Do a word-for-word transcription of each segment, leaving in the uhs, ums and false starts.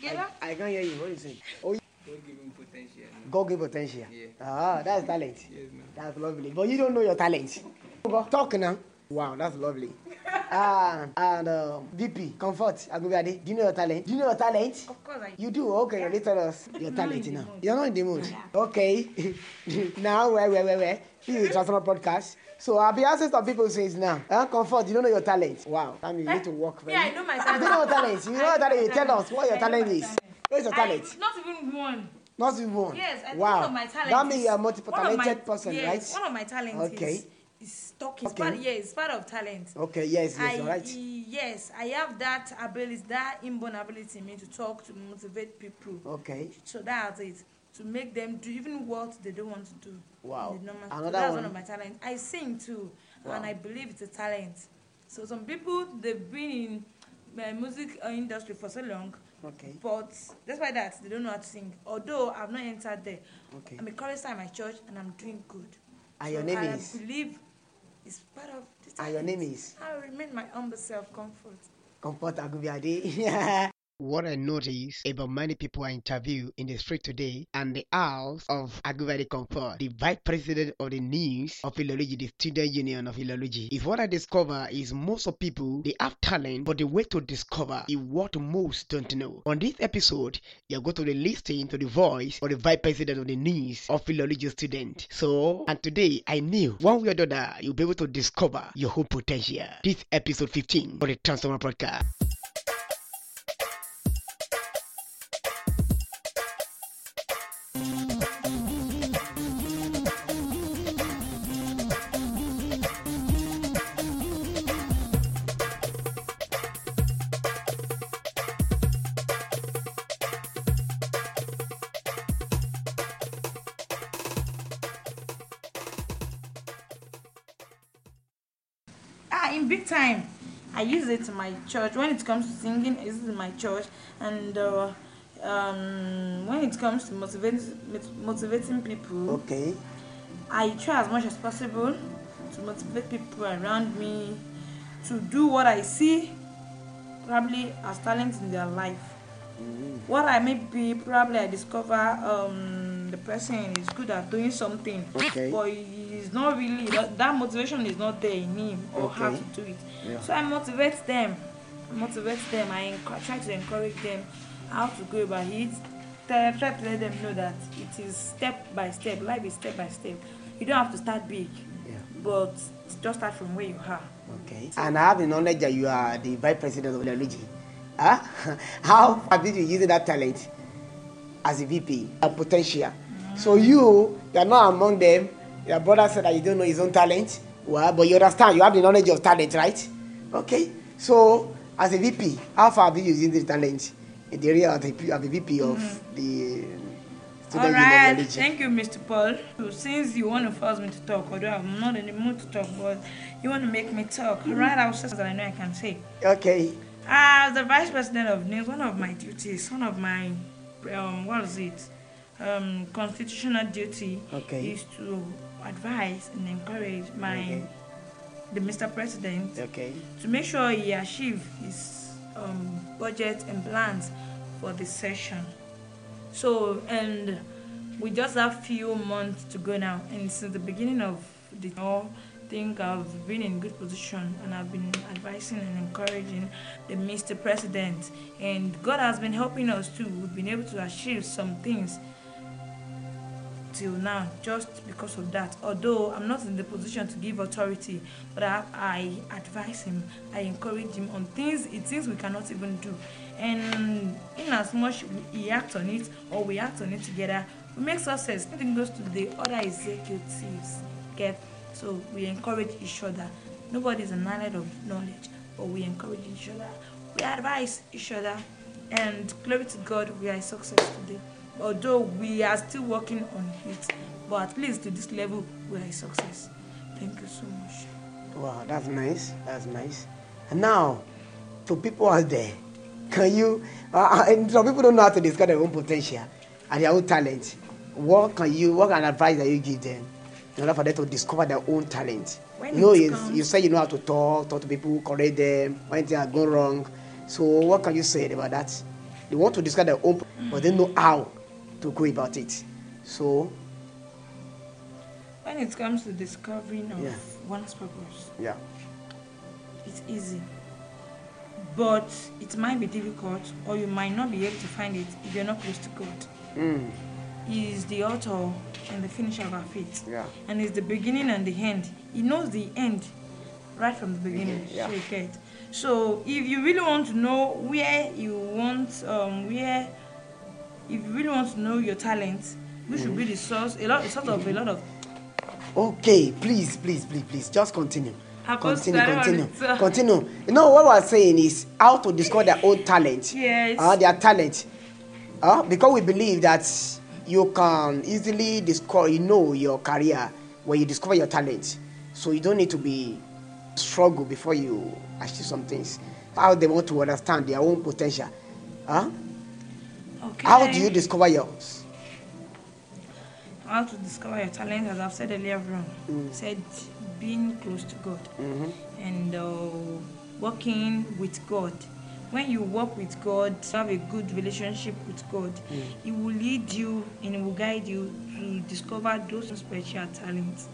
I, I can't hear you. What are you saying? Oh, God give him potential. No? God give potential. Yeah. Ah, that's talent. Yes, no. That's lovely. But you don't know your talent. Talk now. Wow, that's lovely. Ah, and uh, V P, Comfort, Agubade, do you know your talent? Do you know your talent? Of course I do. You do? Okay, yeah. Let tell us your Not talent in the now. mood. You're not in the mood. Yeah. Okay. Now, where, where, where, where? This is a Transformer podcast. So I'll be asking some people since now. Uh, Comfort, you don't know your talent. Wow. That means you need to work very Yeah, I know my You talent. don't know your talent. You know your talent. You tell us what your I know talent my is. talent. What is your talent? I, not even one. Not even one. Yes, I think wow. one of my talents. That means is- you're a multiple one of talented my- person, yes, right? One of my talents Okay. is, is talking. It's Okay. part, yeah, it's part of talent. Okay, yes, yes, I, all right. Yes, I have that ability, that inborn ability in me to talk, to motivate people. Okay. So that's it. To make them do even what they don't want to do. Wow. in the normal- Another so that's one. one of my talents. I sing too, Wow. and I believe it's a talent. So some people, they've been in uh, music uh, industry for so long, Okay. but despite that, they don't know how to sing. Although I've not entered there. Okay. I'm a chorister in my church, and I'm doing good. And so your name I is? believe it's part of the talent. And your name is? I remain my humble self, comfort. Comfort Agubiade. What I noticed about many people I interview in the street today and the house of Agubade Comfort, the vice president of the news of Ilology, the student union of Ilology, is what I discover is most of people, they have talent, but the way to discover is what most don't know. On this episode, you're going to be listening to the voice of the vice president of the news of Ilology student. So, and today I knew one way or the other, you'll be able to discover your whole potential. This episode fifteen of the Transformer Podcast. Ah, in big time. I use it in my church. When it comes to singing, I use it in my church. And uh, um, when it comes to motivating, motivating people, Okay. I try as much as possible to motivate people around me to do what I see probably as talent in their life. Mm. What I may be, probably I discover um, the person is good at doing something, Okay. but he's not really, that, that motivation is not there in him or how Okay. to do it. Yeah. So I motivate them. I motivate them. I enc- try to encourage them how to go about it. Try try to let them know that it is step by step. Life is step by step. You don't have to start big, Yeah. but just start from where you are. Okay. And I have the knowledge that you are the vice president of Ilology. Huh? How have you been using that talent as a V P, a potential? Mm. So you, you are not among them. Your brother said that you don't know his own talent. Well, but you understand, you have the knowledge of talent, right? Okay. So as a V P, how far have you using this talent in the area of the, of the V P of mm. the All right, thank you, Mister Paul. So since you want to force me to talk, although I'm not in the mood to talk, but you want to make me talk, all right, I'll say something that I know I can say. Okay. As the vice president of news, one of my duties, one of my, um, what is it, um, constitutional duty Okay. is to advise and encourage my, Okay. the Mister President, Okay. to make sure he achieves his um, budget and plans for the session. So, and we just have few months to go now, and since the beginning of the year, I think I've been in good position, and I've been advising and encouraging the Mister President, and God has been helping us too. We've been able to achieve some things till now just because of that. Although I'm not in the position to give authority, but I, I advise him, I encourage him on things, it things we cannot even do. And in as much he acts on it or we act on it together, we make success. Nothing goes to the other executives. Okay? So we encourage each other. Nobody's an island of knowledge, but we encourage each other. We advise each other, and glory to God, we are a success today. Although we are still working on it, but at least to this level, we are a success. Thank you so much. Wow, that's nice. That's nice. And now, to people out there, can you? Uh, and some people don't know how to discover their own potential and their own talent. What can you? What kind of advice that you give them in order for them to discover their own talent? When you know, it you, comes- you say you know how to talk, talk to people, correct them when things are going wrong. So, what can you say about that? They want to discover their own, but they know how to go about it. So, when it comes to discovering of yeah. one's purpose, yeah, it's easy. But it might be difficult, or you might not be able to find it if you're not close to God. Mm. He is the author and the finisher of our faith. Yeah. And it's the beginning and the end. He knows the end right from the beginning. Yeah. So you get. So if you really want to know where you want, um, where, if you really want to know your talents, which Mm-hmm. should be the source, a lot, sort of a lot of. Okay, please, please, please, please, just continue. Apostle, Continue, I don't continue, want to- continue. You know what we're saying is how to discover their own talent. Yes. Uh, their talent. Uh, because we believe that you can easily discover, you know, your career when you discover your talent. So you don't need to be struggle before you achieve some things. How they want to understand their own potential. Huh? Okay. How do you discover yours? How to discover your talent, as I've said earlier on, Mm. said being close to God Mm-hmm. and uh, working with God. When you work with God, have a good relationship with God, Mm. He will lead you and He will guide you to discover those spiritual talents.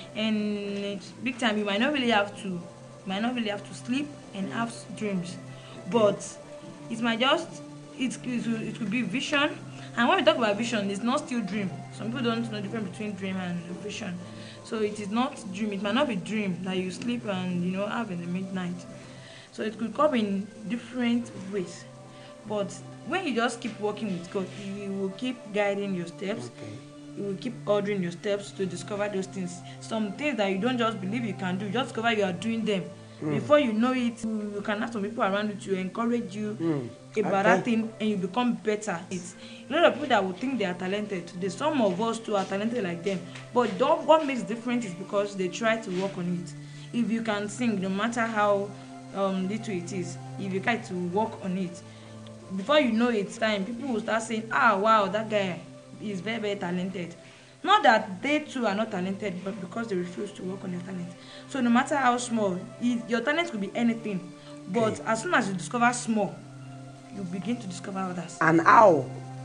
And it's big time, you might not really have to, you might not really have to sleep and have dreams, but it might just, it, it, will, it will be vision. And when we talk about vision, it's not still dream. Some people don't know the difference between dream and vision. So it is not dream. It might not be dream that you sleep and you know have in the midnight. So it could come in different ways. But when you just keep working with God, He will keep guiding your steps. Okay. He will keep ordering your steps to discover those things. Some things that you don't just believe you can do, you just discover you are doing them. Mm. Before you know it, you, you can have some people around you to encourage you Mm. about Okay. that thing, and you become better. It's a lot of people that will think they are talented today. Some of us too are talented like them, but don't, what makes different is because they try to work on it. If you can sing, no matter how um, little it is, if you try to work on it, before you know it's time, people will start saying, ah, wow, that guy is very, very talented. Not that they too are not talented, but because they refuse to work on their talent. So no matter how small, it, your talent could be anything, but Okay. as soon as you discover small, you begin to discover others. And how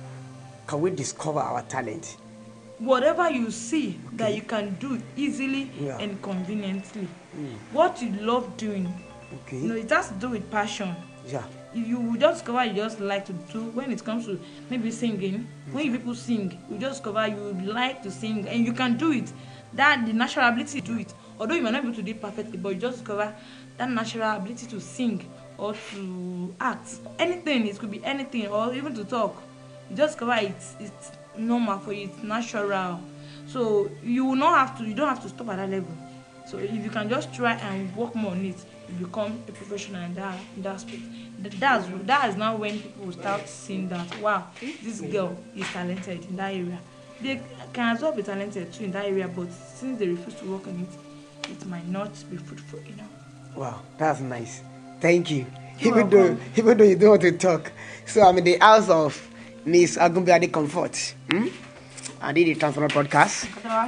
can we discover our talent? Whatever you see that you can do easily Yeah. and conveniently, Mm. what you love doing, Okay. you know, it has to do with passion. Yeah. If you just discover you just like to do, when it comes to maybe singing, when you people sing, you just discover you like to sing and you can do it. That the natural ability to do it, although you might not be able to do it perfectly, but you just discover that natural ability to sing or to act. Anything, it could be anything, or even to talk. You just discover it's it's normal for you, it's natural. So you will not have to, you don't have to stop at that level. So if you can just try and work more on it, you become a professional in that in that aspect. Th- That's that is now when people will start seeing that, wow, this girl is talented in that area. They can as well be talented too in that area, but since they refuse to work on it, it might not be fruitful enough. Wow, that's nice. Thank you. You're Even though, welcome. even though you don't want to talk, so I'm in the house of Miss Agumbiade Comfort. Hmm? I did the Transformer podcast.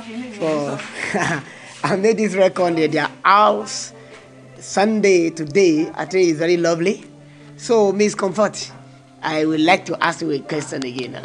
So I made this record in their house Sunday today. I think it's very lovely. So Miss Comfort, I would like to ask you a question again.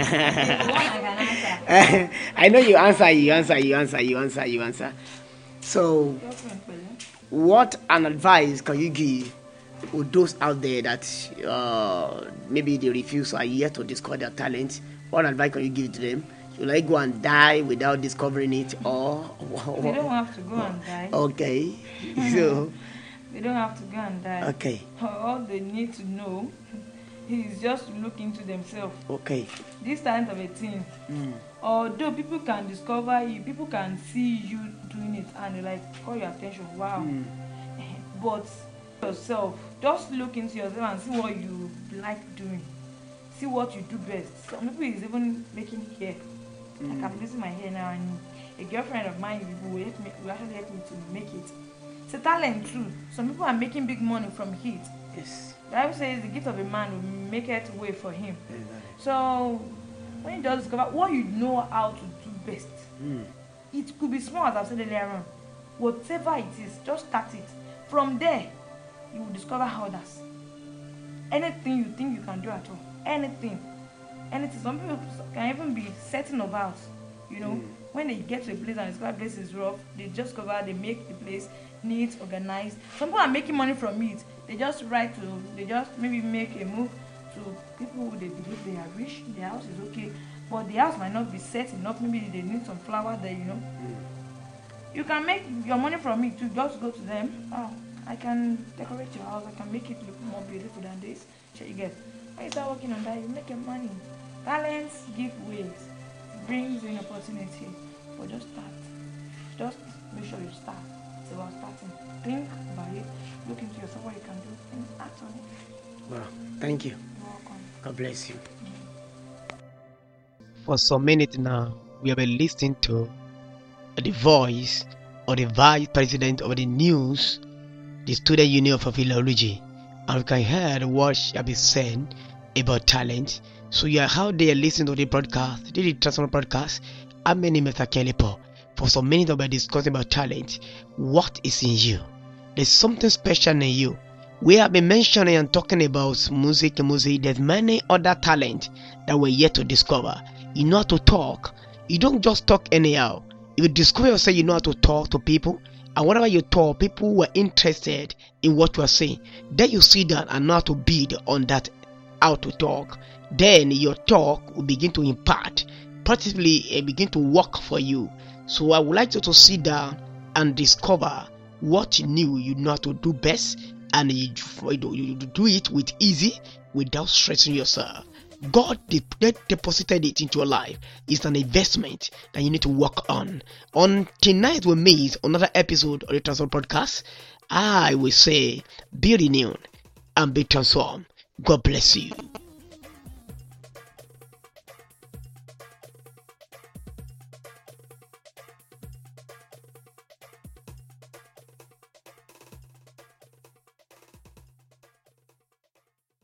I know you answer, you answer, you answer, you answer, you answer. So, what an advice can you give to those out there that uh, maybe they refuse or are yet to discover their talent? What advice can you give to them? Should I go and die without discovering it, or They don't have to go and die. okay? So, They don't have to go and die. okay, All they need to know is just to look into themselves. okay, This talent of a thing, mm. although people can discover you, people can see you doing it and they like call your attention. Wow. Mm. But yourself, just look into yourself and see what you like doing. See what you do best. Some people is even making hair. Mm. Like I'm using my hair now, and a girlfriend of mine will help me, will actually help me to make it. It's a talent too. Some people are making big money from heat. Yes. The Bible says the gift of a man will make it way for him. Exactly. So when you just discover what you know how to do best, Mm. it could be small, as I've said earlier on. Whatever it is, just start it. From there, you will discover others. Anything you think you can do at all, anything, anything. Some people can even be setting about, you know, mm. when they get to a place and the place is rough, they just go out, they make the place neat, organized. Some people are making money from it. They just write to, they just maybe make a move to people who they believe they are rich, their house is okay, but the house might not be set enough, maybe they need some flower there, you know. Mm. You can make your money from it. You just go to them. Oh, I can decorate your house. I can make it look more beautiful than this. So you get. When you start working on that, you make your money. Talents give ways, brings in opportunity. But just start. Just make sure you start. It's about starting. Think about it. Look into yourself what you can do and act on it. Wow. Thank you. You're welcome. God bless you. Mm-hmm. For some minutes now, we have been listening to the voice of the vice president of the news, the Student Union for Philology, and we can hear what shall be said about talent. So you are out there listening to the broadcast, the Transform broadcast. I'm name is Akelipo. For some minutes we're discussing about talent. What is in you? There's something special in you. We have been mentioning and talking about music, music. There's many other talent that we're yet to discover. You know how to talk. You don't just talk anyhow. You discover yourself, you know how to talk to people, and whenever you talk, people were interested in what you are saying. Then you sit down and know how to build on that, how to talk. Then your talk will begin to impact, practically it begin to work for you. So I would like you to sit down and discover what you knew you know how to do best, and you, you do it with easy without stressing yourself. God deposited it into your life. It's an investment that you need to work on. On tonight we meet another episode of the Transform Podcast. I will say, be renewed and be transformed. God bless you.